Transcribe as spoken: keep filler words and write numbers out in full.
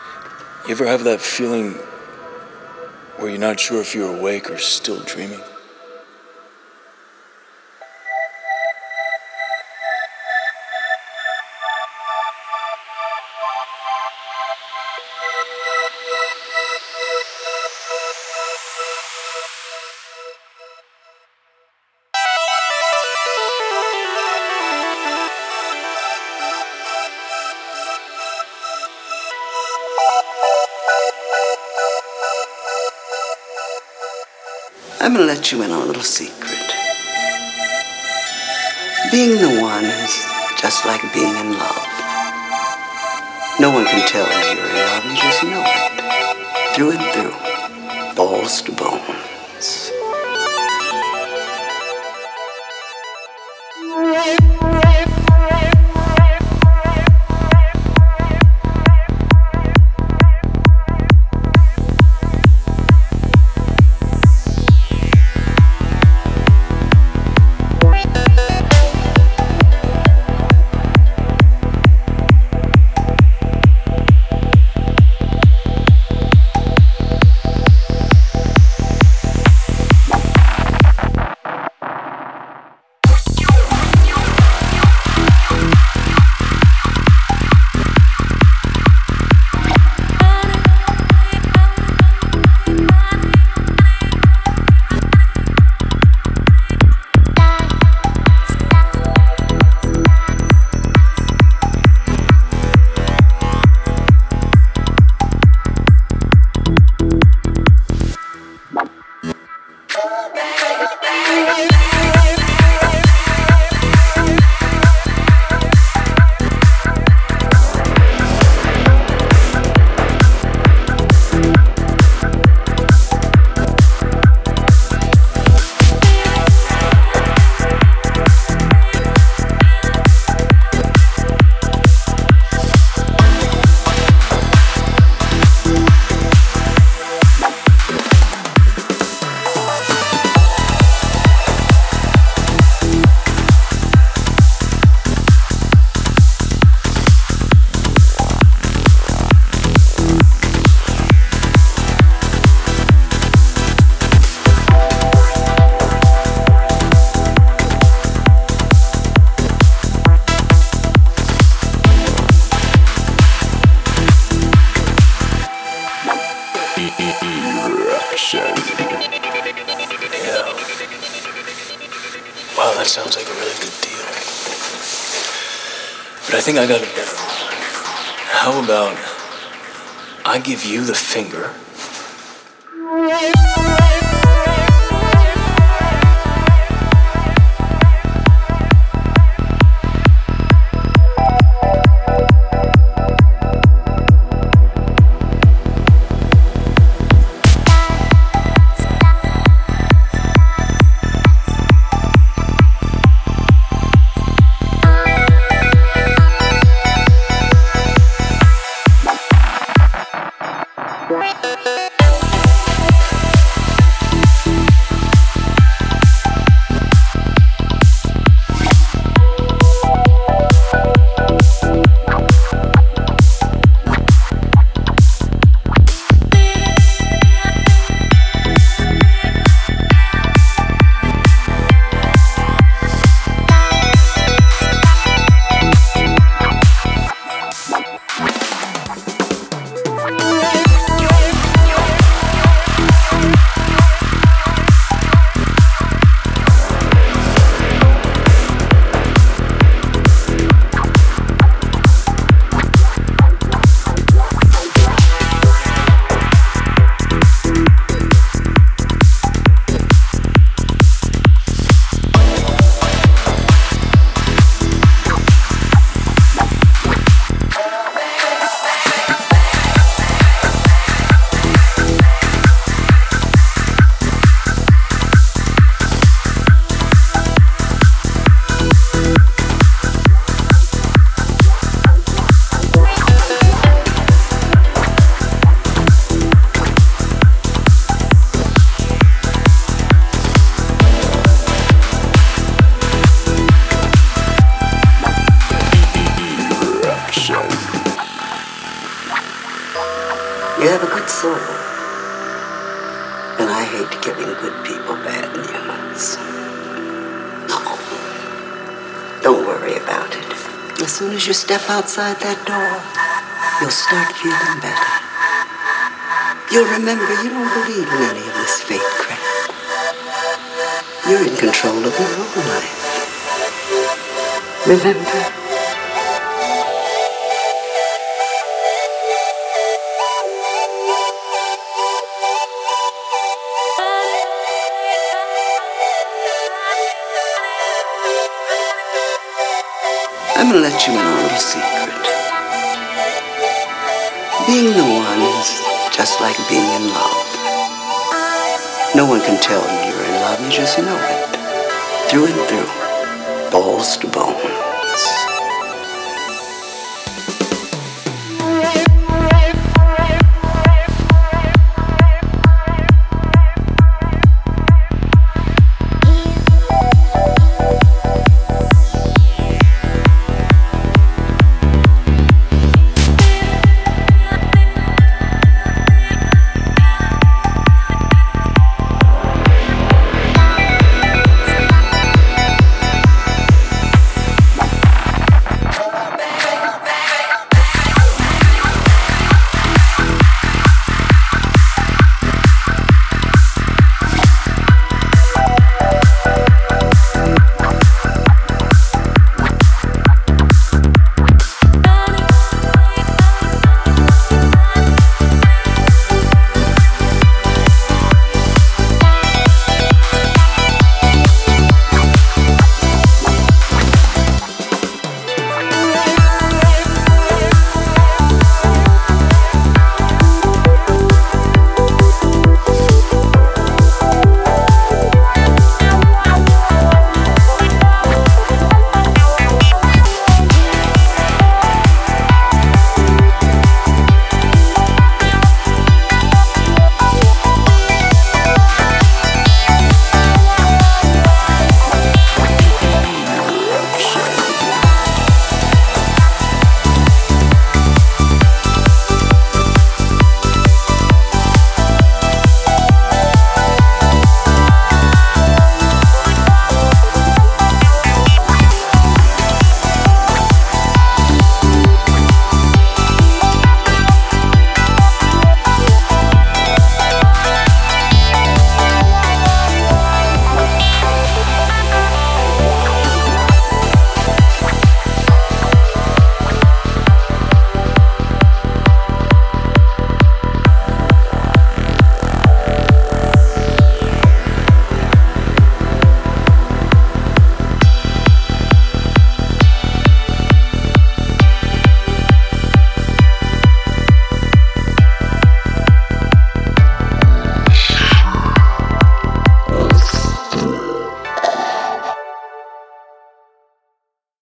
You ever have that feeling where you're not sure if you're awake or still dreaming? I'm gonna let you in on a little secret. Being the one is just like being in love. No one can tell you're in love, you just know it. Through and through. Balls to bones. Yeah. Wow, that sounds like a really good deal. But I think I got it better. How about I give you the finger? soul. And I hate giving good people bad news. No. Don't worry about it. As soon as you step outside that door, you'll start feeling better. You'll remember you don't believe in any of this fate crap. You're in control of your own life. Remember? I'm gonna let you in on a little secret. Being the one is just like being in love. No one can tell you you're in love, you just know it. Through and through. Balls to bones.